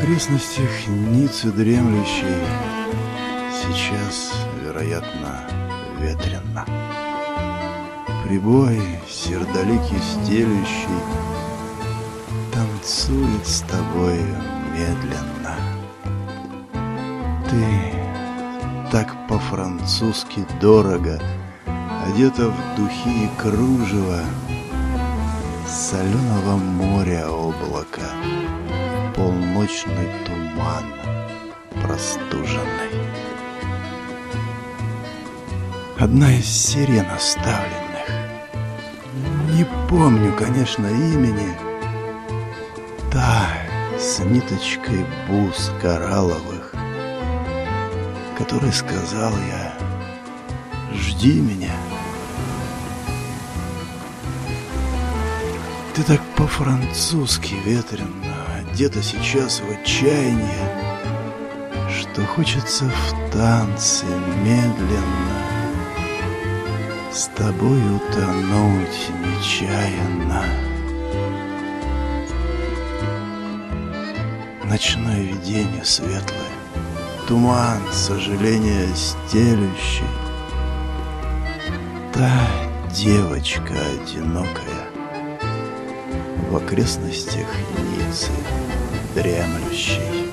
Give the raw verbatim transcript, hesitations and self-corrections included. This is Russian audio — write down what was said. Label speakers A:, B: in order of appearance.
A: окрестностях Ниццы дремлющей сейчас, вероятно, ветрено. Прибой, сердоликий стелющий, танцует с тобой медленно. Ты так по-французски дорого одета в духи и кружево, соленого моря облака, полночный туман простуженный. Одна из сирен оставленных, не помню, конечно, имени, та с ниточкой бус коралловых, которой сказал я: жди меня. Ты так по-французски ветренно одета сейчас в отчаяние, что хочется в танце медленно с тобой утонуть нечаянно. Ночное видение светлое, туман сожаления стелющий, та девочка одинокая в окрестностях Ниццы дремлющей.